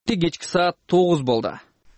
Кечки саат 9 болду.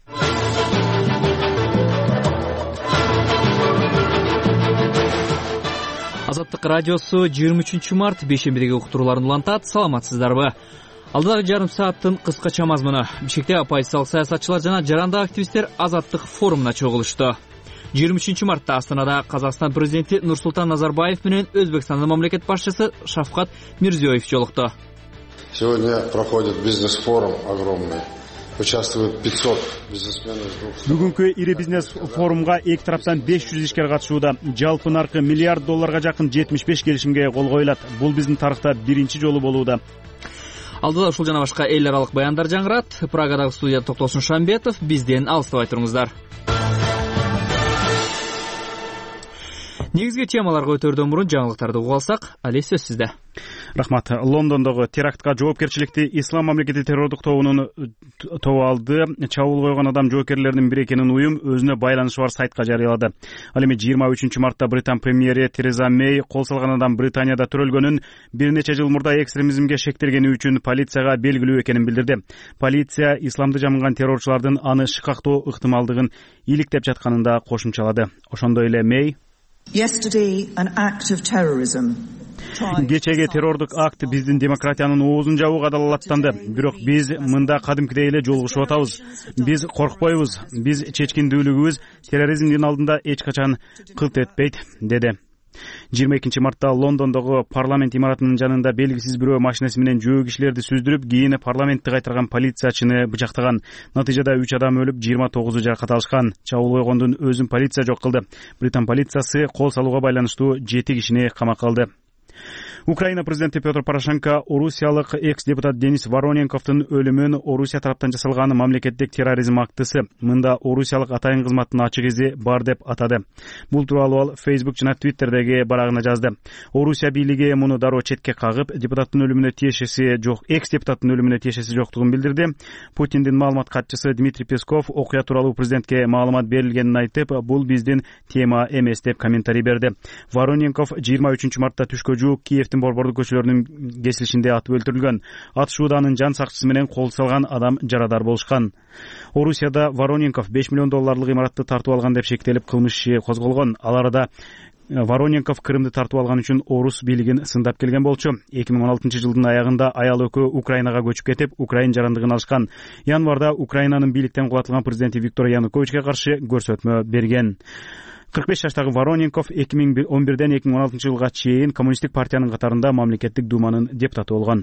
Азаттык радиосу 23 март бейшембидеги уктурууларын улантат. Саламатсыздарбы? Алдыдагы жарым сааттын кыскача мазмуну. Бишкекте оппозициялык саясатчылар жана жарандык активисттер азаттык форумуна чогулушту. 23 мартта Астанада Казакстан президенти Нурсултан Назарбаев менен Өзбекстандын мамлекет башчысы Шавкат Мирзиёев жолукту. Сегодня проходит бизнес-форум огромный. Участвует 500 бизнесменов. Бүгүнкү ири бизнес форумга эки тараптан 500 ишкер катышууда. Жалпы наркы миллиард долларга жакын 75 келишимге кол коюлат. Бул биздин тарыхта биринчи жолу болууда. Алдыда ушул жана башка эл аралык баяндар жаңырат. Прагадагы студияда Токтосун Шамбетов. Бизден алыстабай туруңуздар. Негизги темаларга өтөрдөн мурун жаңылыктарды угуп алсак, Али сөз сизде. Рахмат. Лондондогу терактка жоопкерчиликти Ислам мамлекети террордук тобунун тобу алды. Чабуул койгон адам жоокерлеринин бири экенин уюм өзүнө байланышы бар сайтка жарыялады. Ал эми 23 мартта Британ премьери Тереза Мэй кол салган адам Британияда төрөлгөнүн, бир нече жыл мурда экстремизмге шектелгени үчүн полицияга белгилүү экенин билдирди. Полиция исламды жамынган террорчулардын аны шыкактоо ыктымалдыгын иликтеп жатканын да кошумчалады. Ошондой эле Мэй кечеги террордук акт биздин демократиянын оозун жабууга далалаттанды. Бирок биз мында кадимкидей эле жолугушуп атабыз. Биз коркпойбуз. Биз чечкиндүүлүгүбүз терроризмдин алдында эч качан кылт этпейт, деди. 22 мартта Лондондогу парламент имаратынын жанында белгисиз бирөө машинеси менен жөө кишилерди сүздүрүп, кийин парламентти кайтарган полициячыны бычактаган. Натыйжада 3 адам өлүп, 29 жаракат алышкан. Чабуул койгондун өзүн полиция жок кылды. Британ полициясы кол салууга байланыштуу 7 кишини камакка алды. Украина президенти Петр Порошенко орусиялык экс-депутат Денис Вороненковдун өлүмүн Орусия тараптан жасалган мамлекеттик терроризм актысы. Мында орусиялык атайын кызматтын ачык изи бар деп атады. Бул тууралуу ал Facebook жана Twitterдеги барагына жазды. Орусия бийлиги муну дароо четке кагып, депутаттын өлүмүнө тиешеси жок, экс-депутаттын өлүмүнө тиешеси жоктугун билдирди. Путиндин маалымат катчысы Дмитрий Песков окуя тууралуу президентке маалымат берилгенин айтып, бул биздин тема эмес деп комментарий берди. Вороненков 23 мартта түшкө жуук Киевдин борбордук көчөлөрүнүн кесилишинде атып өлтүрүлгөн. Атышууда анын жан сакчысы менен кол салган адам жарадар болушкан. Орусияда Вороненков 5 миллион долларлык имаратты тартып алган деп шектелип кылмыш иши козголгон. Ал арада Вороненков Крымды тартып алган үчүн орус бийлигин сындап келген болчу. 2016 жылдын аягында аял экөө Украинага көчүп кетип, Украин жарандыгын алышкан. Январда Украинанын бийликтен кулатылган президенти Виктор Януковичке каршы көрсөтмө берген. 45 жаштагы Вороненков 2011ден 2016 жылга чейин коммунисттик партиянын катарында мамлекеттик думанын депутаты болгон.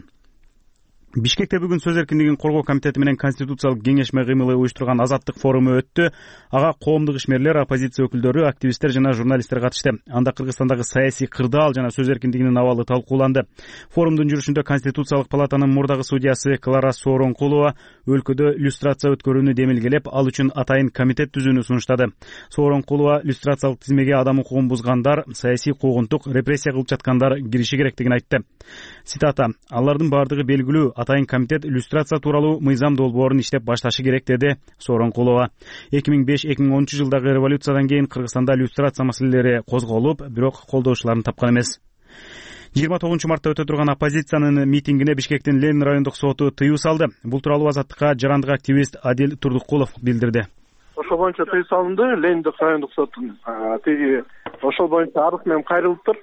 Бишкекте бүгүн сөз эркиндигин коргоо комитети менен конституциялык кеңешме кыймылы уюштурган азаттык форуму өттү. Ага коомдук ишмерлер, оппозиция өкүлдөрү, активисттер жана журналисттер катышты. Анда Кыргызстандагы саясий кырдаал жана сөз эркиндигинин абалы талкууланды. Форумдун жүрүшүндө Конституциялык палатанын мурдагы судьясы Клара Сооронкулова өлкөдө люстрация өткөрүүнү демилгелеп, ал үчүн атайын комитет түзүүнү сунуштады. Сооронкулова люстрациялык тизмеге адам укугун бузгандар, саясий куугунтук, репрессия кылып жаткандар кириши керектигин айтты. Цитата: "Алардын бардыгы белгилүү, атайын комитет люстрация тууралуу мыйзам долбоорун иштеп башташы керек", деди Сооронкулова. 2005-2010 жылдагы революциядан кийин Кыргызстанда люстрация маселелери козголуп, бирок колдоочуларын тапкан эмес. 29 мартта өтө турган оппозициянын митингине Бишкектин Ленин райондук соту тыюу салды. Бул тууралуу Азаттыкка жарандык активист Адил Турдукулов билдирди. Ошол боюнча тыюу салынды. Лениндик райондук соттун ошол боюнча арыз менен кайрылыптыр.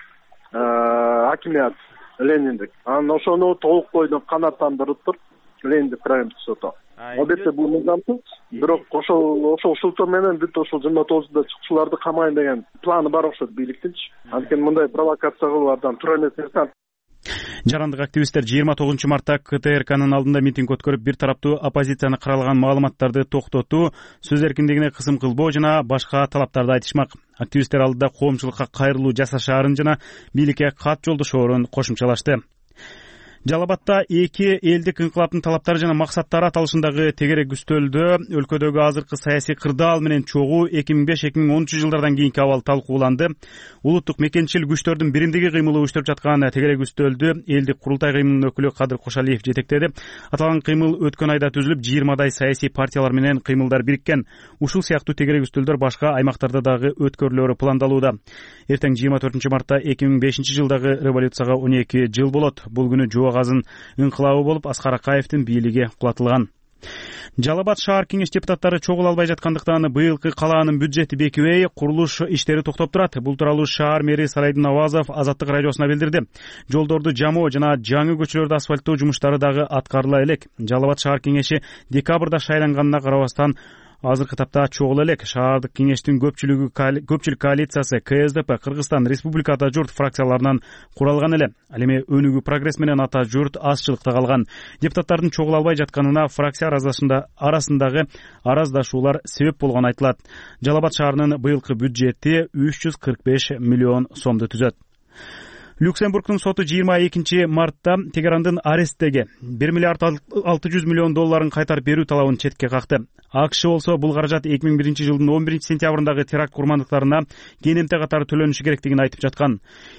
Хакимият Лениндик. Анан ошону толук бойдон канааттандырыптыр Лениндик райондук соту. Албетте бул мыйзамсыз, бирок ошол шылтоо менен бүт ошол 29-да чыкчуларды камайын деген планы бар окшойт бийликтинчи. Анткени мындай провокация кылуудан туура эмес нерсе. Жарандык активисттер 29 мартта КТРКнын алдында митинг өткөрүп, бир тараптуу оппозицияны каралаган маалыматтарды токтотуу, сөз эркиндигине кысым кылбоо жана башка талаптарды айтышмак. Активисттер алдыда коомчулукка кайрылуу жасашаарын жана бийликке кат жолдошоорун кошумчалашты. Жалал-Абадта эки элдик инкылаптын талаптары жана максаттары аталышындагы тегерек үстөлдө өлкөдөгү азыркы саясий кырдаал менен чогуу 2005-2010 жылдардан кийинки абал талкууланды. Улуттук мекенчил күчтөрдүн биримдиги кыймылы уюштуруп жаткан тегерек үстөлдү элдик курултай кыймылынын өкүлү Кадыр Кошалиев жетектеди. Аталган кыймыл өткөн айда түзүлүп, 20дай саясий партиялар менен кыймылдар бириккен. Ушул сыяктуу тегерек үстөлдөр башка аймактарда дагы өткөрүлөрү пландалууда. Эртең 24 мартта 2005 жылдагы революцияга 12 жыл болот. Бул күнү Жоо Газын инкылабы болуп, Аскар Акаевдин бийлиги кулатылган. Жалал Абад шаар кеңеш депутаттары чогула албай жаткандыктан быйылкы калаанын бюджети бекибей, курулуш иштери токтоп турат. Бул тууралуу шаар мэри Салайдин Навазов Азаттык радиосуна билдирди. Жолдорду жамоо жана жаңы көчөлөрдү асфальттоо жумуштары дагы аткарыла элек. Жалал Абад шаар кеңеши декабрда шайланганына карабастан азыркы тапта чогула элек. Шаардык кеңештин көпчүлүк коалициясы КСДП, Кыргызстан Республика Ата журт фракцияларынан куралган эле. Ал эми Өнүгүү Прогресс менен Ата журт азчылыкта калган. Депутаттардын чогула албай жатканына фракция арасындагы араздашуулар себеп болгону айтылат. Жалал Абад шаарынын быйылкы бюджети 345 миллион сомду түзөт. Люксембургдун соту 22 мартта Тегерандын аресттеги 1 миллиард 600 миллион долларын кайтарып берүү талабын четке какты. АКШ болсо бул каражат 2001 жылдын 11 сентябрындагы теракт курмандыктарына кенемте катары төлөнүшү керектигин айтып жаткан.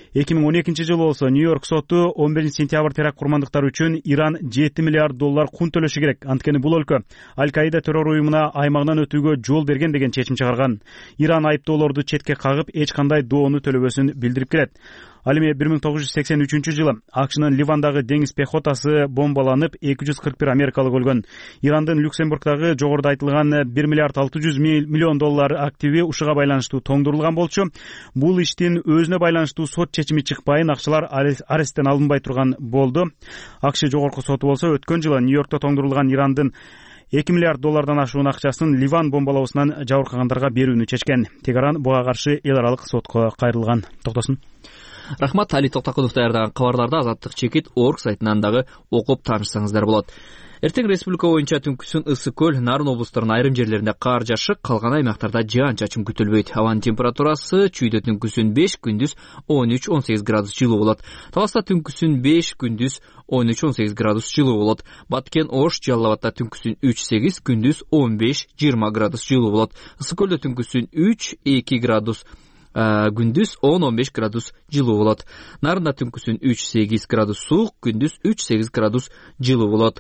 2012 жылы болсо Нью-Йорк соту 11 сентябрь теракт курмандыктары үчүн Иран 7 миллиард доллар кун төлөшү керек. Анткени бул өлкө Аль-Каида террор уюмуна аймагынан өтүүгө жол берген деген чечим чыгарган. Иран айыптоолорду четке кагып, эч кандай доону төлөбөсүн билдирип келет. Ал эми 1983 жылы АКШнын Ливандагы деңиз пехотасы бомбаланып, 241 америкалык өлгөн. Ирандын Люксембургдагы жогоруда айтылган 1 миллиард 600 миллион доллар активи ушуга байланыштуу тоңдурулган болчу. Бул иштин өзүнө байланыштуу сот чечими чыкпайын, акчалар аресттен алынбай турган болду. АКШ жогорку соту болсо өткөн жылы Нью-Йоркто тоңдурулган Ирандын 2 миллиард доллардан ашуун акчасын Ливан бомбалоосунан жабыркагандарга берүүнү чечкен. Тегеран буга каршы эл аралык сотко кайрылган. Токтосун. Рахмат. Али Токтакулов даярдаган кабарларды Азаттык чекит орг сайтынан дагы окуп таанышсаңыздар болот. Эртең республика боюнча түнкүсүн Ысык көл, Нарын облустарынын айрым жерлеринде кар жашык, калган аймактарда жаан-чачын күтүлбөйт. Абанын температурасы чүйдө түнкүсүн 5, күндүз 13-18 градус жылуу болот. Таласта түнкүсүн 5, күндүз 13-18 градус жылуу болот. Баткен Ош, Жалал Абадда түнкүсүн 3-8, күндүз 15-20 градус жылуу болот. Ысык көлдө түнкүсүн 3-2 градус, күндүз 10-15 градус жылуу болот. Нарында түнкүсүн 3-8 градус суук, күндүз 3-8 градус жылуу болот.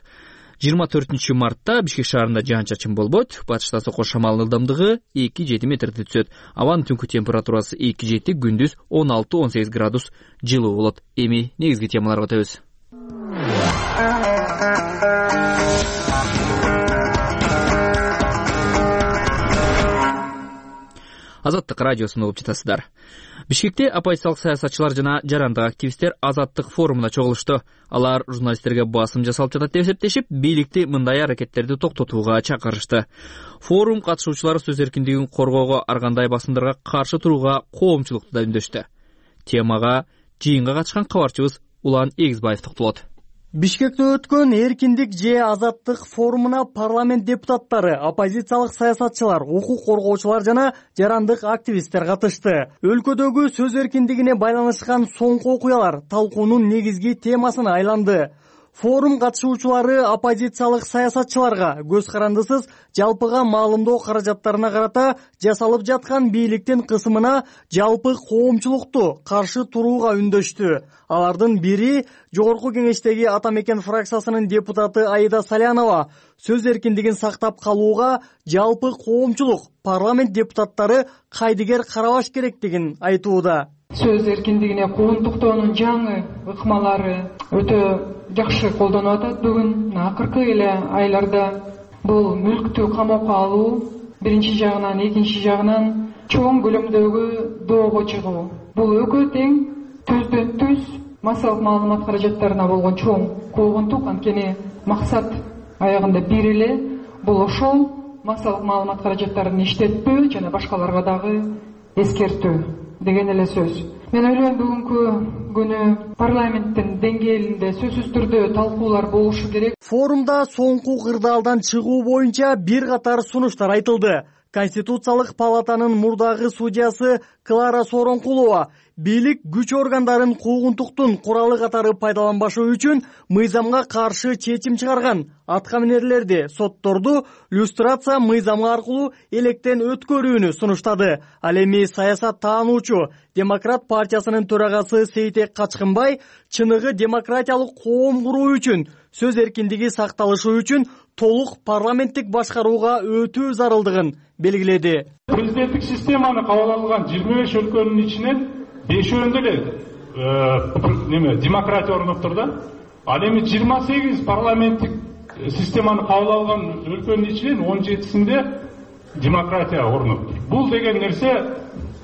24 мартта Бишкек шаарында жаан-чачын болбойт. Батышта сокко шамалдын ылдамдыгы 2-7 метрди түзөт. Абанын түнкү температурасы 2-7, күндүз 16-18 градус жылуу болот. Эми негизги темаларга өтөбүз. Азаттык радиосун угуп жатасыздар. Бишкекте оппозициялык саясатчылар жана жарандык активисттер Азаттык форумуна чогулушту. Алар журналисттерге басым жасалып жатат деп эсептешип, бийликти мындай аракеттерди токтотууга чакырышты. Форум катышуучулары сөз эркиндигин коргоого, ар кандай басымдарга каршы турууга коомчулукту да үндөштү. Темага жыйынга катышкан кабарчыбыз Улан Эгизбаев токтолот. Бишкекте өткөн эркиндик же азаттык форумуна парламент депутаттары, оппозициялык саясатчылар, укук коргоочулар жана жарандык активисттер катышты. Өлкөдөгү сөз эркиндигине байланышкан соңку окуялар талкуунун негизги темасына айланды. Форум катышуучулары оппозициялык саясатчыларга көз карандысыз жалпыга маалымдоо каражаттарына карата жасалып жаткан бийликтин кысымына жалпы коомчулукту каршы турууга үндөштү. Алардын бири Жогорку кеңештеги Ата Мекен фракциясынын депутаты Аида Салянова сөз эркиндигин сактап калууга жалпы коомчулук, парламент депутаттары кайдыгер карабаш керектигин айтууда. Сөз эркиндигине куугунтуктоонун жаңы ыкмалары өтө жакшы колдонуп атат. Бүгүн акыркы эле айларда бул мүлктү камоокко алуу биринчи жагынан, экинчи жагынан чоң көлөмдөгү доого чыгуу. Бул экөө тең түздөн түз массалык маалымат каражаттарына болгон чоң куугунтук. Анткени максат аягында бир эле, бул ошол массалык маалымат каражаттарын иштетпөө жана башкаларга дагы эскертүү деген эле сөз. Мен ойлойм, бүгүнкү күнү парламенттин деңгээлинде сөзсүз түрдө талкуулар болушу керек. Форумда соңку кырдаалдан чыгуу боюнча бир катар сунуштар айтылды. Конституциялык палатанын мурдагы судьясы Клара Сооронкулова бийлик күч органдарын куугунтуктун куралы катары пайдаланбашы үчүн мыйзамга каршы чечим чыгарган аткаминерлерди, сотторду люстрация мыйзамы аркылуу электен өткөрүүнү сунуштады. Ал эми саясат таануучу Демократ партиясынын төрагасы Сейтек Качкынбай чыныгы демократиялык коом куруу үчүн, сөз эркиндиги сакталышы үчүн толук парламенттик башкарууга өтүү зарылдыгын белгиледи. Президенттик системаны кабыл алган 25 өлкөнүн ичинен 5-өндө эле демократия орноп турду. Ал эми 28 парламенттик Системаны кабыл алган өлкөнүн ичинен 17-синде демократия орноп. Бул деген нерсе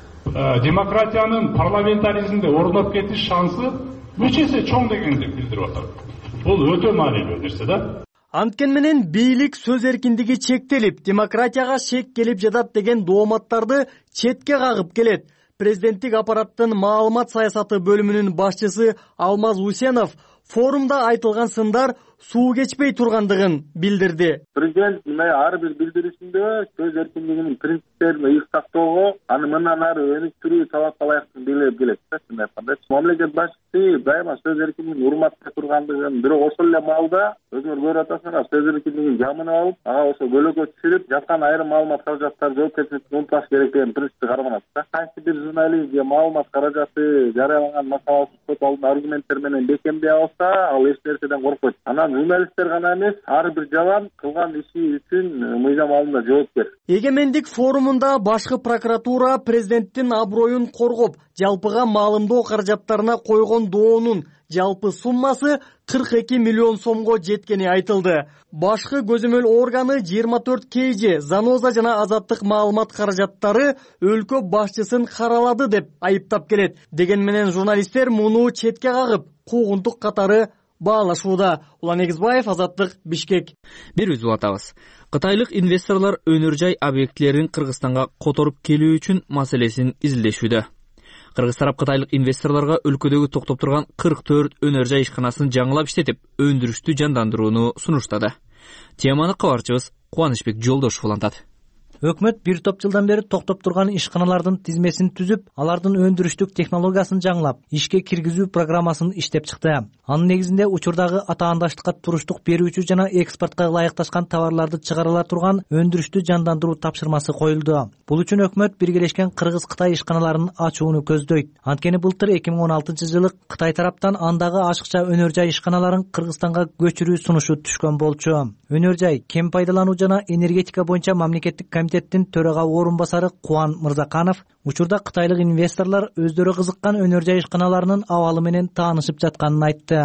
демократиянын парламентаризмде орноп кетиш шансы үч эсе чоң дегенди билдирип атат. Бул өтө маанилүү нерсе да. Анткен менен бийлик сөз эркиндиги чектелип, демократияга шек келип жатат деген дооматтарды четке кагып келет. Президенттик аппараттын маалымат саясаты бөлүмүнүн башчысы Алмаз Усенов форумда айтылган сындар суу кечпей тургандыгын билдирди. Президент ар бир билдирисинде сөз эркиндигинин принциптерин ыйык сактоого, аны мындан ары өнүктүрүү талапка ылайыктуу билдирип келет. Мамлекет башчысы дайыма сөз эркиндигин урматтай тургандыгын, бирок ошол эле маалда өзүңөр көрүп атасыңар, сөз эркиндигин жамынып алып, ага ошо көлөкө түшүрүп, жаткан айрым маалымат каражаттары жоопкерчиликти унутпаш керек деген принципти карманат. Кайсы бир журналист же маалымат каражаты жарыялаган макаласы сот алдында аргументтер менен бекемдей алса, ал эч нерседен коркпойт. Журналисттер гана эмес, ар бир жаган кылган иши үчүн мыйзам алдында жоопкер. Эгемендик форумунда башкы прокуратура президенттин аброюн коргоп, жалпыга маалымдоо каражаттарына койгон доонун жалпы суммасы 42 миллион сомго жеткени айтылды. Башкы көзөмөл органы 24 KG Заноза жана азаттык маалымат каражаттары өлкө башчысын каралады деп айыптап келет. Деген менен журналисттер муну четке кагып, куугунтук катары баалашууда. Улан Эгизбаев, Азаттык, Бишкек. Бир үзүп атабыз. Кытайлык инвесторлор өнөр жай объектилерин Кыргызстанга которуп келүү үчүн маселесин изилдешүүдө. Кыргыз тарап кытайлык инвесторлорго өлкөдөгү токтоп турган 44 өнөр жай ишканасын жаңылап иштетип, өндүрүштү жандандырууну сунуштады. Теманы кабарчыбыз Кубанычбек Жолдошов улантат. Өкмөт бир топ жылдан бери токтоп турган ишканалардын тизмесин түзүп, алардын өндүрүштүк технологиясын жаңылап, ишке киргизүү программасын иштеп чыкты. Анын негизинде учурдагы атаандаштыкка туруштук берүүчү жана экспортко ылайыкташкан товарларды чыгарыла турган өндүрүштү жандандыруу тапшырмасы коюлду. Бул үчүн өкмөт биргелешкен Кыргыз-Кытай ишканаларын ачууну көздөйт. Анткени былтыр 2016-жылы Кытай тараптан андагы ашыкча өнөр жай ишканаларын Кыргызстанга көчүрүү сунушу түшкөн болчу. Өнөр жай, кен пайдалануу жана энергетика боюнча мамлекеттик комитеттин төрага орун басары Кубан Мырзаканов учурда кытайлык инвесторлор өздөрү кызыккан өнөр жай ишканаларынын абалы менен таанышып жатканын айтты.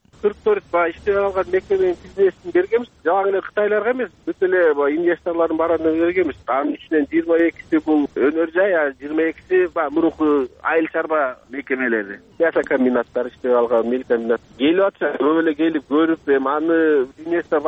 44 иштеп алган мекеменин тизмесин бергенбиз. Жак эле кытайларга эмес, бүт эле инвесторлордун баарына бергенбиз. Анын ичинен 22си бул өнөр жай, 22си мурунку айыл чарба мекемелери. Мясокомбинаттар иштеп алган мелкомбинат. Келип атса, көп эле келип көрүп, аны инвестор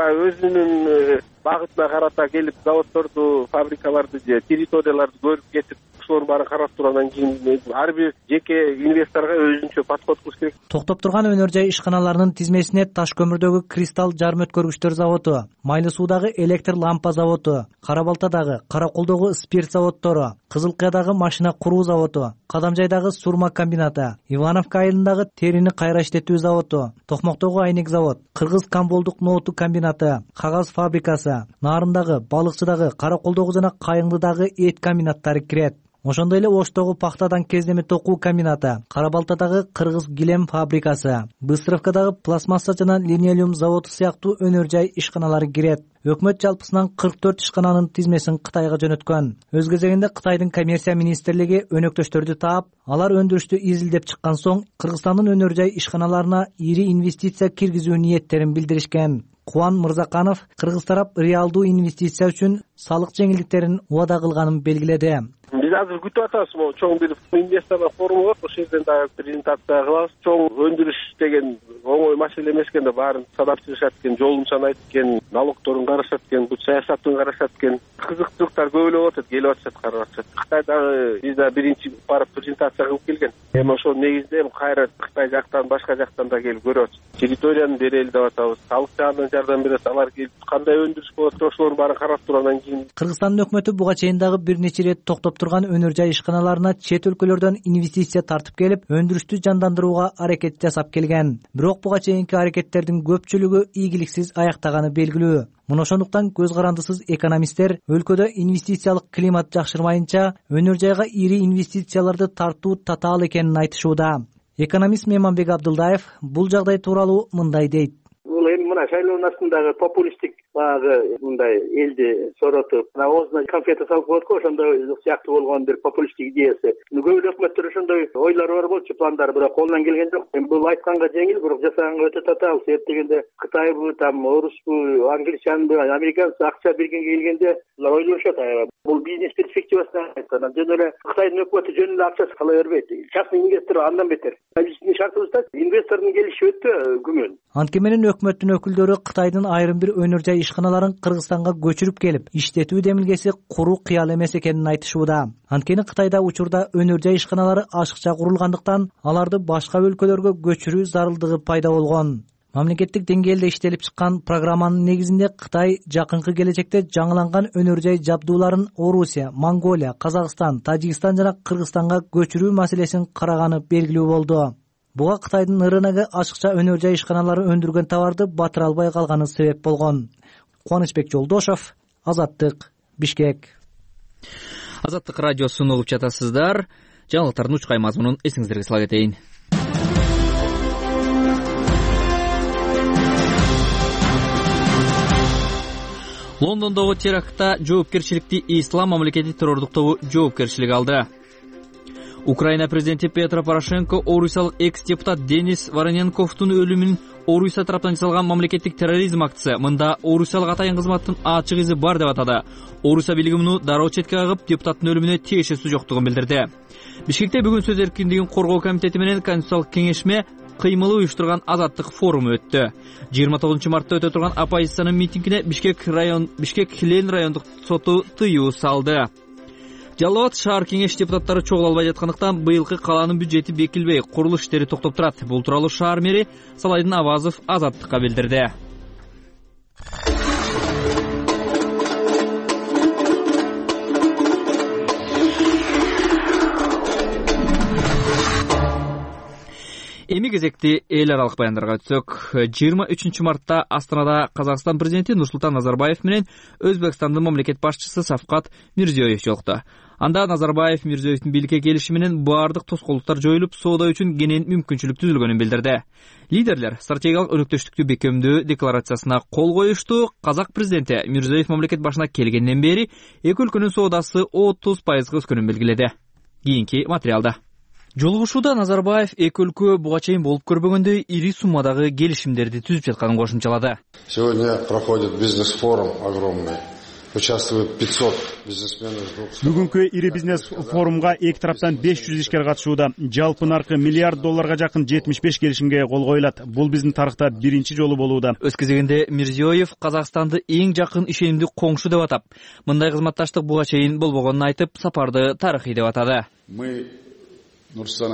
өзүнүн багытына карата келип заводдорду, фабрикаларды же территорияларды көрүп кетип, ошолордун баарын карап тургандан кийин ар бир жеке инвесторго өзүнчө подход кылыш керек. Токтоп турган өнөр жай ишканаларынын тизмесине Таш көмүрдөгү Кристалл жарым өткөргүчтөр заводу, Майлы суудагы электр лампа заводу, Кара Балтадагы, Каракулдогу спирт заводдору, Кызылкаядагы машина куруу заводу, Кадамжайдагы сурма комбинаты, Ивановка айылындагы терини кайра иштетүү заводу, Токмоктогу айнек завод, Кыргыз Камболдук ноуту комбинаты, кагаз фабрикасы, Нарындагы, Балыкчыдагы, Каракулдогу жана Кайыңдыдагы эт комбинаттары кирет. Ошондой эле Оштогу пахтадан кездеме токуу комбинаты, Кара Балтадагы Кыргыз килем фабрикасы, Быстровкадагы пластмасса жана линолеум заводу сыяктуу өнөр жай ишканалары кирет. Өкмөт жалпысынан 44 ишкананын тизмесин Кытайга жөнөткөн. Өз кезегинде Кытайдын коммерция министрлиги өнөктөштөрдү таап, алар өндүрүштү изилдеп чыккан соң Кыргызстандын өнөр жай ишканаларына ири инвестиция киргизүү ниеттерин билдиришкен. Кубан Мырзаканов Кыргыз тарап реалдуу инвестиция үчүн салык жеңилдиктерин убада кылганын белгиледи. Биз азыр күтүп атабыз, чоң бир инвесторлор форуму бар, ошол жерден дагы презентация кылабыз. Чоң өндүрүш деген оңой маселе эмес экен да, баарын санап чыгышат экен, жолун санайт экен, налогторун карашат экен, бут саясатын карашат экен. Кызыктуулуктар көп эле болуп атат, келип атышат, карап атышат. Кытайдагы биз да биринчи барып презентация кылып келген. Эми ошол негизинде кайра Кытай жактан, башка жактан да келип көрүп атышат. Территорияны берели деп атабыз, салык жагынан жардам берет, алар келип кандай өндүрүш болот, ошолордун баарын карап тургандан кийин. Кыргызстандын өкмөтү буга чейин дагы бир нече ирет токтоп турган өнөр жай ишканаларына чет өлкөлөрдөн инвестиция тартып келип, өндүрүштү жандандырууга аракет жасап келген. Бирок буга чейинки аракеттердин көпчүлүгү ийгиликсиз аяктаганы белгилүү. Мына ошондуктан көз карандысыз экономисттер өлкөдө инвестициялык климат жакшырмайынча өнөр жайга ири инвестицияларды тартуу татаал экенин айтышууда. Экономист Меманбек Абдылдаев бул жагдай тууралуу мындай дейт. бул эми мына шайлоонун астындагы популисттик баягы мындай элди соротуп оозуна конфета салып коет го, ошондой сыяктуу болгон бир популисттик идеясы. Көп эле өкмөттөр ошондой ойлору бар болчу, пландары, бирок колунан келген жок. Эми бул айтканга жеңил, бирок жасаганга өтө татаал. Себеп дегенде Кытайбы, там орусбу, англичанбы, американцы акча бергенге келгенде булар ойлошот. Бул бизнес перспективасынан айтканда жөн эле Кытайдын өкмөтү жөн эле акчасы кала бербейт. Частный инвестор андан бетер. Биздин шартыбызда инвестордун келиши өтө күмөн. Анткени менен өкмөттүн өкүлдөрү Кытайдын айрым бир өнөр жай ишканаларын Кыргызстанга көчүрүп келип, иштетүү демилгеси куруу кыял эмес экенин айтышууда. Анткени Кытайда учурда өнөр жай ишканалары ашыкча курулгандыктан аларды башка өлкөлөргө көчүрүү зарылдыгы пайда болгон. Мамлекеттик деңгээлде иштелип чыккан программанын негизинде Кытай жакынкы келечекте жаңыланган өнөр жай жабдууларын Орусия, Монголия, Казакстан, Тажикстан жана Кыргызстанга көчүрүү маселесин караганы белгилүү болду. Буга Кытайдын рыногу ашыкча өнөр жай ишканалары өндүргөн товарды батыра албай калганы себеп болгон. Кубанычбек Жолдошов, Азаттык, Бишкек. Азаттык радиосун угуп жатасыздар. Жаңылыктардын учкай мазмунун эсиңиздерге сала кетейин. Лондондогу терактта жоопкерчиликти Ислам мамлекети террордук тобу жоопкерчиликке алды. Украина президенти Петро Порошенко орусиялык экс-депутат Денис Вороненковдун өлүмүн Орусия тараптан жасалган мамлекеттик терроризм актысы, мында орусиялык атайын кызматтын ачык изи бар деп атады. Орусия бийлиги муну дароо четке кагып, депутаттын өлүмүнө тиешеси жоктугун билдирди. Бишкекте бүгүн сөз эркиндигин коргоо комитети менен Конституциялык кеңешме кыймылы уюштурган азаттык форуму өттү. 29 мартта өтө турган оппозициянын митингине Бишкек Хилен райондук соту тыюу салды. Жалал Абад шаар кеңеш депутаттары чогула албай жаткандыктан быйылкы калаанын бюджети бекилбей, курулуш иштери токтоп турат. Бул тууралуу шаар мэри Салайдын Абазов Азаттыкка билдирди. Эми кезекти эл аралык баяндарга өтсөк. 23 мартта Астанада Казакстан президенти Нурсултан Назарбаев менен Өзбекстандын мамлекет башчысы Шавкат Мирзиёев жолукту. Анда Назарбаев Мирзиёевдин бийликке келиши менен баардык тоскоолдуктар жоюлуп, соода үчүн кенен мүмкүнчүлүк түзүлгөнүн билдирди. Лидерлер стратегиялык өнөктөштүктү бекемдөө декларациясына кол коюшту. Казак президенти Мирзиёев мамлекет башына келгенден бери эки өлкөнүн соодасы 30% өскөнүн белгиледи. Кийинки материалда. Жолугушууда Назарбаев эки өлкө буга чейин болуп көрбөгөндөй ири суммадагы келишимдерди түзүп жатканын кошумчалады. Сегодня проходит бизнес-форум огромный. Участвует 500 бизнесменов. Бүгүнкү ири бизнес форумга эки тараптан 500 ишкер катышууда. Жалпы наркы $1 миллиард жакын 75 келишимге кол коюлат. Бул биздин тарыхта биринчи жолу болууда. Өз кезегинде Мирзиёев Казакстанды эң жакын ишенимдүү коңшу деп атап, мындай кызматташтык буга чейин болбогонун айтып, сапарды тарыхый деп атады. Нурсултан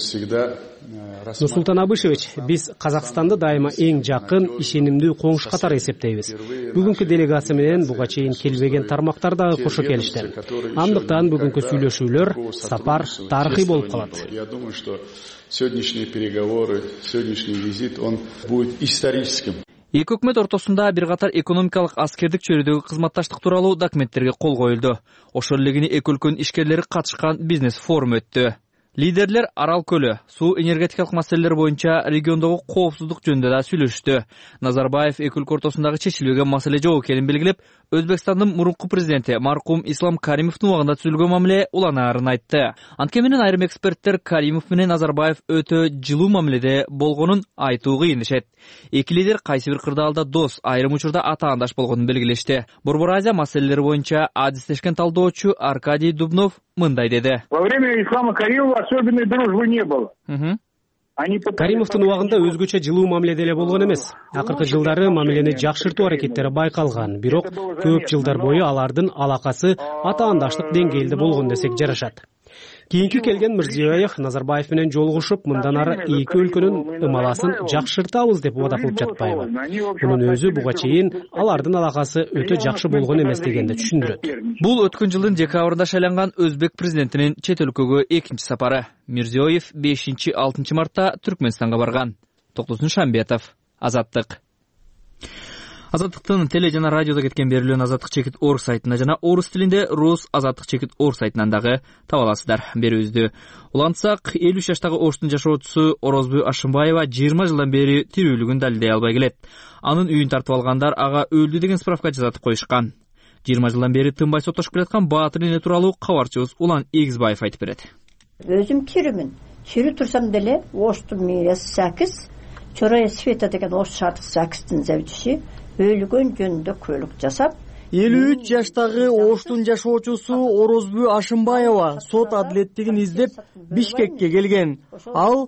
Абишевич, биз Казакстанды дайыма эң жакын, ишенимдүү коңшу катары эсептейбиз. Бүгүнкү делегация менен буга чейин келбеген тармактар дагы кошо келишти. Андыктан бүгүнкү сүйлөшүүлөр, сапар тарыхый болуп калат. Я думаю, что сегодняшние переговоры, сегодняшний визит, он будет историческим. Эки өкмөт ортосунда бир катар экономикалык, аскердик чөйрөдөгү кызматташтык тууралуу документтерге кол коюлду. Ошол эле эки өлкөнүн ишкерлери катышкан бизнес форум өттү. Лидерлер Арал көлү, суу энергетикалык маселелер боюнча региондогу коопсуздук жөнүндө да сүйлөштү. Назарбаев эки өлкө ортосундагы чечилбеген маселе жок экенин белгилеп, Өзбекстандын мурунку президенти маркум Ислам Каримовдун убагында түзүлгөн мамиле уланаарын айтты. Анткени менен айрым эксперттер Каримов менен Назарбаев өтө жылуу мамиледе болгонун айтуу кыйын дешет. Эки лидер кайсы бир кырдаалда дос, айрым учурда ата-андаш болгонун белгилешти. Борбор Азия маселелери боюнча адистешкен талдоочу Аркадий Дубнов мындай деди. Во время Ислама Каримова особенной дружбы не было. Каримовдун убагында өзгөчө жылуу мамиледе эле болгон эмес. Акыркы жылдары мамилени жакшыртуу аракеттери байкалган, бирок көп жылдар бою алардын алакасы ата-андаштык деңгээлде болгон десек жарашат. Кийинки келген Мирзиёев Назарбаев менен жолугушуп, мындан ары эки өлкөнүн ымаласын жакшыртабыз деп убада кылып жатпайбы. Мунун өзү буга чейин алардын алакасы өтө жакшы болгон эмес дегенди түшүндүрөт. Бул өткөн жылдын декабрында шайланган Өзбек президентинин чет өлкөгө экинчи сапары. Мирзиёев 5-6 мартта Түркмөнстанга барган. Токтосун Шамбетов, Азаттык. Азаттыктын теле жана радиодо кеткен берүүлүүн azattik.org сайтында жана орус тилинде rus.azattik.org сайтынан дагы таба аласыздар. Берүүбүздү улантсак, 53 жаштагы Оштун жашоочусу Орозбу Ашымбаева 20 жылдан бери тирүүлүгүн далилдей албай келет. Анын үйүн тартып алгандар ага өлдү деген справка жасатып коюшкан. 20 жылдан бери тынбай соттошуп келаткан Баатыр эне тууралуу кабарчыбыз Улан Эгизбаев айтып берет. Өзүм тирүүмүн. Тирүү турсам деле Оштун мэриясы 8, Чорая Света деген Ош шаардык 8-тин заведующий өлгөн жөнүндө күбөлүк жасап, 53 жаштагы Оштун жашоочусу Орозбу Ашымбаева сот адилеттигин издеп Бишкекке келген. Ал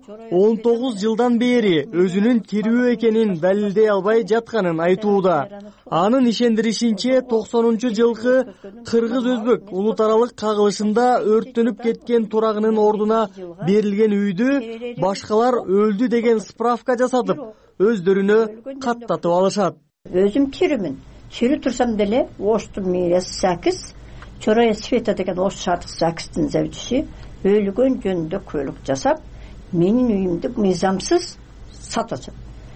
19 жылдан бери өзүнүн тирүү экенин далилдей албай жатканын айтууда. Анын ишендиришинче 90-жылкы кыргыз-өзбек улут аралык кагылышында өрттөнүп кеткен турагынын ордуна берилген үйдү башкалар өлдү деген справка жасатып, өздөрүнө каттатып алышат. Өзүм тирүүмүн. Тирүү турсам деле Оштун мэриясы 8, Чорая Света деген Ош шаардык 8-тин заведующий өлгөн жөнүндө күбөлүк жасап, менин үйүмдү мыйзамсыз сатып.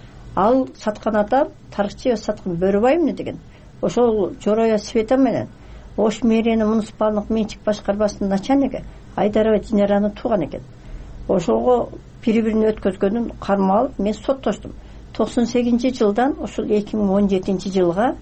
Ал саткан адам тарыхчы саткан Бөрөбаевна деген. Ошол Чорая Света менен Ош мэриянын муниципалдык менчик башкармасынын начальниги Айдарова Динараны тууган экен. Ошого бири-бирин өткөзгөнүн кармалып мен соттоштум. 98-жылдан ошол 2017-жылга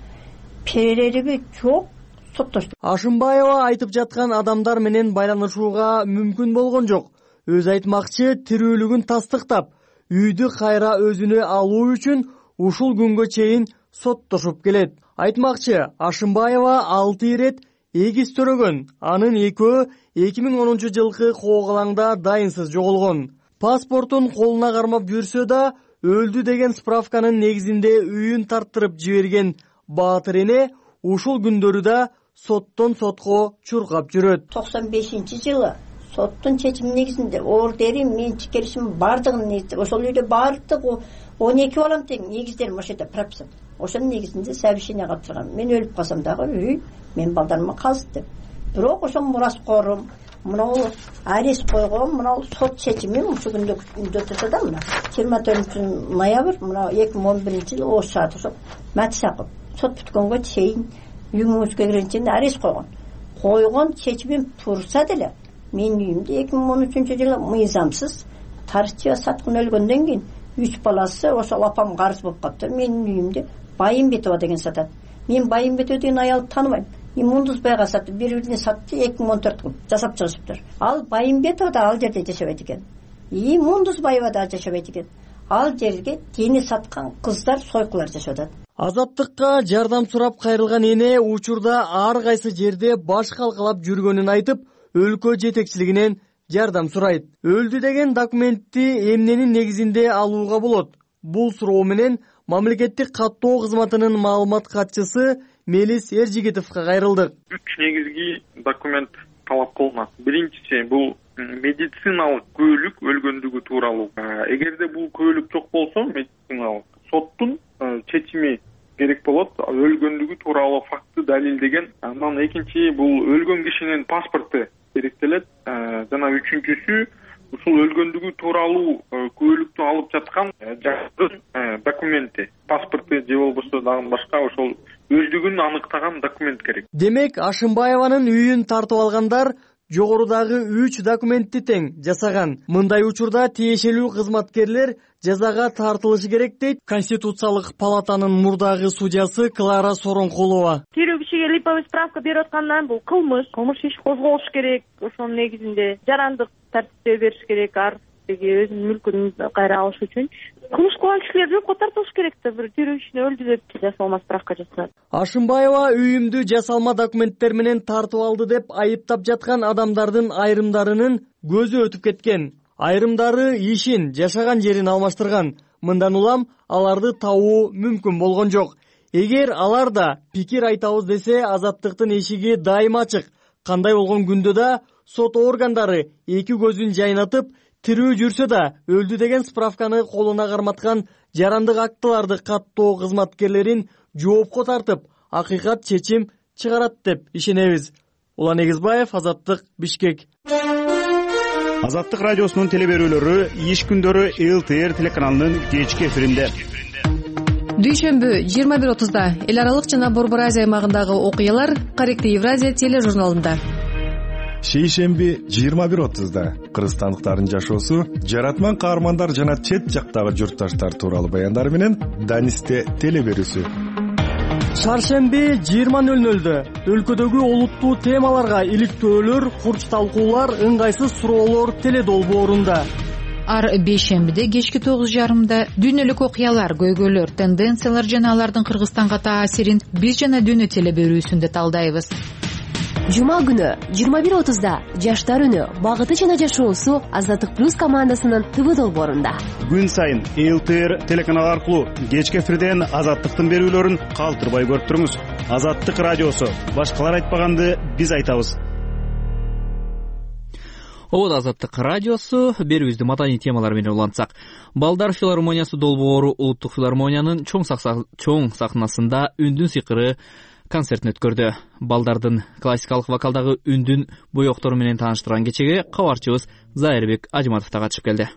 перериби жок соттоштум. Ашымбаева айтып жаткан адамдар менен байланышууга мүмкүн болгон жок. Өз айтмакчы, тирүүлүгүн тастыктап, үйдү кайра өзүнө алуу үчүн ушул күнгө чейин соттошуп келет. Айтмакчы, Ашымбаева 6 ирет эгиз төрөгөн. Анын экөө 2010-жылкы коогалаңда дайынсыз жоголгон. Паспортун колуна кармап жүрсө да өлдү деген справканын негизинде үйүн тарттырып жиберген Баатыр эне ушул күндөрү да соттон сотко чуркап жүрөт. 95-жылы соттун чечими негизинде ордери менчик келишим бардыгын негизде ошол үйдө бардык 12 балам тең негиздерим ошол жерде прописан. Ошонун негизинде совещание катышкан. Мен өлүп калсам дагы үй мен балдарыма калсын деп. Бирок ошол мураскорум мынау арест койгон, мынау сот чечими ушул күндө өтөтө да мына 24-ноябрь мына 2011-жылы Ош шаардык Матисаков сот бүткөнгө чейин үйүңүзгө киргенче арест койгон чечимим турса деле менин үйүмдү 2013-жылы мыйзамсыз тарыхчы саткын өлгөндөн кийин 3 баласы ошол апам карыз болуп калыптыр. Менин үйүмдү Байымбетова деген сатат. Мен Байымбетова деген аялды тааныбайм. Мундузбайга сатты, бири-бирине сатты 2014 жасап чыгышыптыр. Ал Байымбетова да ал жерде жашабайт экен. Мундузбаева да жашабайт экен. Ал жерге дени саткан кыздар, сойкулар жашап атат. Азаттыкка жардам сурап кайрылган эне учурда ар кайсы жерде баш калкалап жүргөнүн айтып, өлкө жетекчилигинен жардам сурайт. Өлдү деген документти эмненин негизинде алууга болот? Бул суроо менен мамлекеттик каттоо кызматынын маалымат катчысы Мелис Эржигитовго кайрылдык. 3 негизги документ талап кылынат. Биринчиси бул медициналык күбөлүк өлгөндүгү тууралуу. Эгерде бул күбөлүк жок болсо, медициналык соттун чечими керек болот. Өлгөндүгү тууралуу факты далилдеген. Андан экинчи бул өлгөн кишинин паспорту керектелет. Жана үчүнчүсү ушул өлгөндүгү тууралуу күбөлүктү алып жаткан документи, паспорту же болбосо дагы башка ошол өздүгүн аныктаган документ керек. Демек, Ашымбаеванын үйүн тартып алгандар жогорудагы 3 документти тең жасаган. Мындай учурда тиешелүү кызматкерлер жазага тартылышы керек дейт Конституциялык палатанын мурдагы судьясы Клара Соронкулова. Тирүү кишиге липовый справка берип аткандан бул кылмыш иш козголуш керек. Ошонун негизинде жарандык тартипте бериш керек, ар өзүнүн мүлкүн кайра алыш үчүн. Кылмыш кылган кишилер жокко тартылыш керек да, бир тирүү кишини өлдү деп жасалма справка жасат. Ашымбаева үйүмдү жасалма документтер менен тартып алды деп айыптап жаткан адамдардын айрымдарынын көзү өтүп кеткен. Айрымдары ишин, жашаган жерин алмаштырган. Мындан улам аларды табуу мүмкүн болгон жок. Эгер алар да пикир айтабыз десе, Азаттыктын эшиги дайыма ачык. Кандай болгон күндө да сот органдары эки көзүн жайнатып, тирүү жүрсө да өлдү деген справканы колуна карматкан жарандык актыларды каттоо кызматкерлерин жоопко тартып, акыйкат чечим чыгарат деп ишенебиз. Улан Эгизбаев, Азаттык, Бишкек. Азаттык радиосунун телеберүүлөрү иш күндөрү ЛТР телеканалынын кечки эфиринде. Дүйшөмбү 21:30 эл аралык жана Борбор Азия аймагындагы окуялар Корректный Евразия тележурналында. Шейшемби 21:30 кыргызстандыктардын жашоосу, жаратман каармандар жана чет жактагы журтташтар тууралуу баяндар менен Данисте телеберүүсү. Шаршемби 20:00 өлкөдөгү олуттуу темаларга иликтөөлөр, курч талкуулар, ыңгайсыз суроолор теледолбоорунда. Ар бейшембиде кечки 9:30 дүйнөлүк окуялар, көйгөйлөр, тенденциялар жана алардын Кыргызстанга таасирин биз жана дүйнө телеберүүсүндө талдайбыз. Жума күнү 21:30 жаштар үнү, багыты жана жашоосу Азаттык плюс командасынын ТВ долбоорунда. Күн сайын ЛТР телеканалы аркылуу кечки эфирден Азаттыктын берүүлөрүн калтырбай көрүп туруңуз. Азаттык радиосу, башкалар айтпаганды биз айтабыз. Азаттык радиосу, берүүбүздү маданий темалар менен улантсак. Балдар филармониясы долбоору Улуттук филармониянын чоң сахнасында үндүн сыйкыры концертин өткөрдү. Балдардын классикалык вокалдагы үндүн боектору менен тааныштырган кечеге кабарчыбыз Зайырбек Ажыматов да катышып келди.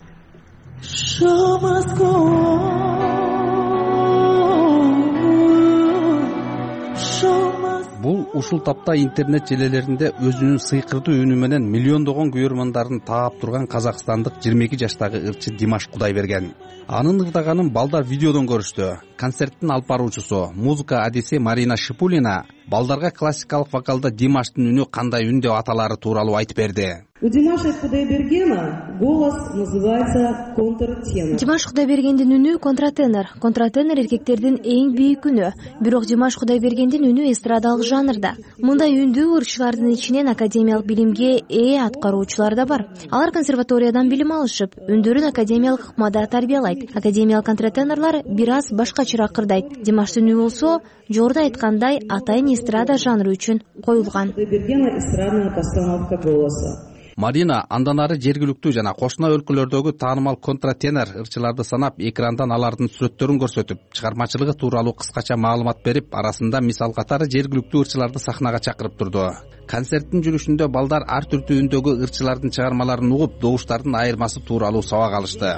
Бул ушул тапта интернет желелеринде өзүнүн сыйкырдуу үнү менен миллиондогон көрөрмандарын таап турган казакстандык 22 жаштагы ырчы Димаш Кудайберген. Анын ырдаганын балдар видеодон көрүштү. Концерттин алып баруучусу, музыка адиси Марина Шипулина балдарга классикалык вокалда Димаштын үнү кандай үн деп аталары тууралуу айтып берди. У Димаша Кудайбергена голос называется контртенор. Димаш Кудайбергендин үнү контратенор. Контратенор эркектердин эң бийик үнү. Бирок Димаш Кудайбергендин үнү эстрадалык жанрда. Мындай үндүү ырчылардын ичинен академиялык билимге ээ аткаруучулар да бар. Алар консерваториядан билим алышып, үндөрүн академиялык ыкмада тарбиялайт. Академиялык контратенорлор бир аз башкачараак ырдайт. Димаштын үнү болсо, жогоруда айткандай, атайын эстрада жанры үчүн коюлган. Кудайбергена эстрадная постановка голоса. Марина андан ары жергиликтүү жана кошуна өлкөлөрдөгү таанымал контратенор ырчыларды санап, экрандан алардын сүрөттөрүн көрсөтүп, чыгармачылыгы тууралуу кыскача маалымат берип, арасында мисал катары жергиликтүү ырчыларды сахнага чакырып турду. Концерттин жүрүшүндө балдар ар түрдүү үндөгү ырчылардын чыгармаларын угуп, добуштардын айырмасы тууралуу сабак алышты.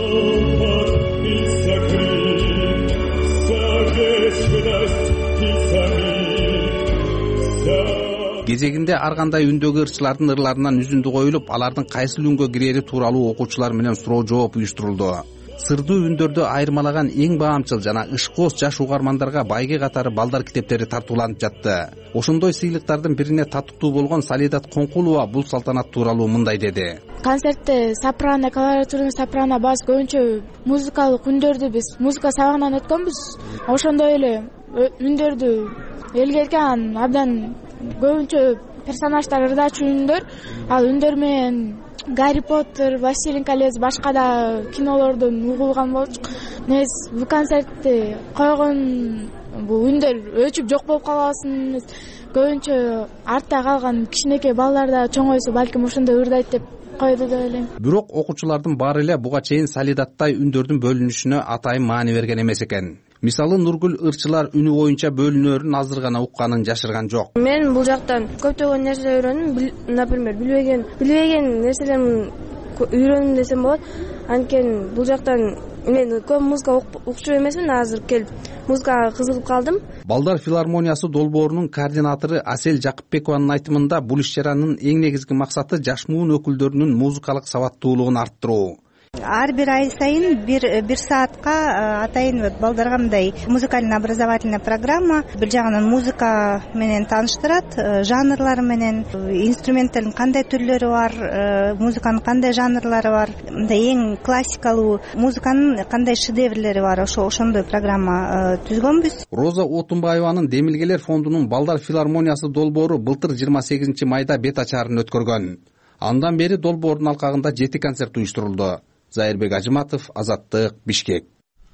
Кезегинде ар кандай үндөгү ырчылардын ырларынан үзүндү коюлуп, алардын кайсыл үнгө кирери тууралуу окуучулар менен суроо жооп уюштурулду. Сырдуу үндөрдү айырмалаган эң баамчыл жана ышкоос жаш угармандарга байге катары балдар китептери тартууланып жатты. Ошондой сыйлыктардын бирине татыктуу болгон Салидат Конкулова бул салтанат тууралуу мындай деди. Концертте сопрано, колоратурный сопрано, бас көбүнчө музыкалык үндөрдү биз музыка сабагынан өткөнбүз. Ошондой эле үндөрдү элгерген абдан көбүнчө персонаждар ырдачу үндөр, ал үндөр менен Гарри Поттер, Властелин колец, башка да кинолордон угулган болчук. Биз бул концертти койгон бул үндөр өчүп жок болуп калбасын, көбүнчө артта калган кичинекей балдар да чоңойсо балким ошондой ырдайт деп койду деп ойлойм. Бирок окуучулардын баары эле буга чейин Салидаттай үндөрдүн бөлүнүшүнө атайын маани берген эмес экен. Мисалы Нургүл ырчылар үнү боюнча бөлүнөрүн азыр гана укканын жашырган жок. Мен бул жактан көптөгөн нерсе үйрөндүм. Например, билбеген нерселерин үйрөндүм десем болот. Анткени бул жактан мен көп музыка укчу эмесмин, азыр келип музыкага кызыгып калдым. Балдар филармониясы долбоорунун координатору Асель Жакыпбекованын айтымында бул иш-чаранын эң негизги максаты жаш муун өкүлдөрүнүн музыкалык сабаттуулугун арттыруу. Ар бир ай сайын бир саатка атайын балдарга мындай музыкально образовательная программа, бир жагынан музыка менен тааныштырат, жанрлары менен, инструменттердин кандай түрлөрү бар, музыканын кандай жанрлары бар, мындай эң классикалуу музыканын кандай шедеврлери бар, ошондой программа түзгөнбүз. Роза Отунбаеванын Демилгелер фондунун Балдар филармониясы долбоору былтыр 28 майда бет ачаарын өткөргөн. Андан бери долбоордун алкагында 7 концерт уюштурулду. Зайырбек Ажыматов, Азаттык, Бишкек.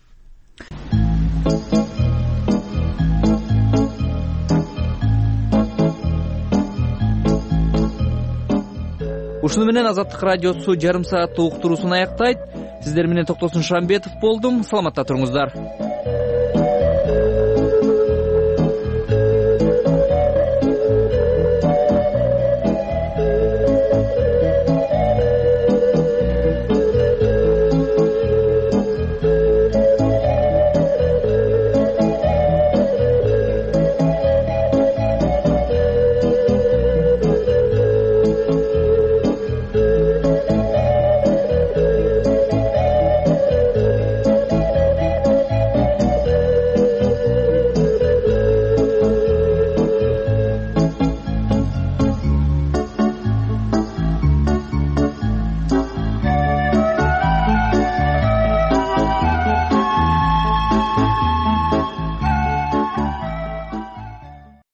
Ушуну менен Азаттык радиосу жарым сааттык уктуруусун аяктайт. Сиздер менен Токтосун Шамбетов болдум. Саламатта туруңуздар.